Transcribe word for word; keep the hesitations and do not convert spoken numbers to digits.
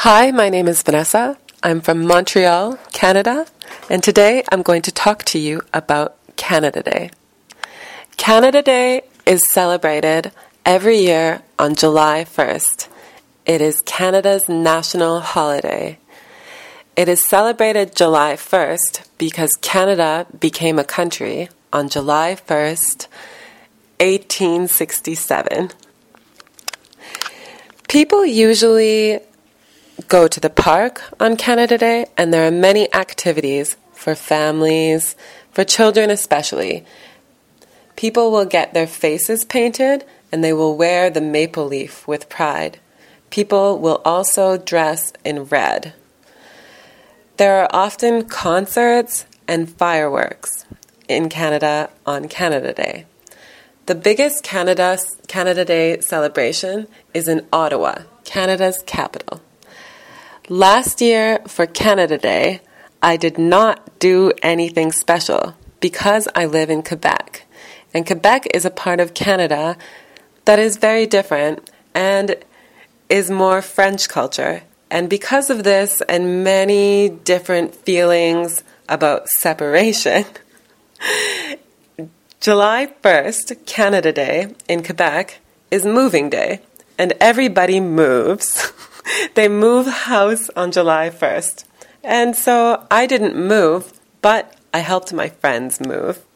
Hi, my name is Vanessa. I'm from Montreal, Canada, and today I'm going to talk to you about Canada Day. Canada Day is celebrated every year on July first. It is Canada's national holiday. It is celebrated July first because Canada became a country on July first, eighteen sixty-seven. People usually go to the park on Canada Day, and there are many activities for families, for children especially. People will get their faces painted, and they will wear the maple leaf with pride. People will also dress in red. There are often concerts and fireworks in Canada on Canada Day. The biggest Canada, Canada Day celebration is in Ottawa, Canada's capital. Last year for Canada Day, I did not do anything special because I live in Quebec. And Quebec is a part of Canada that is very different and is more French culture. And because of this and many different feelings about separation, July first, Canada Day in Quebec, is moving day. And everybody moves. They move house on July first. And so I didn't move, but I helped my friends move.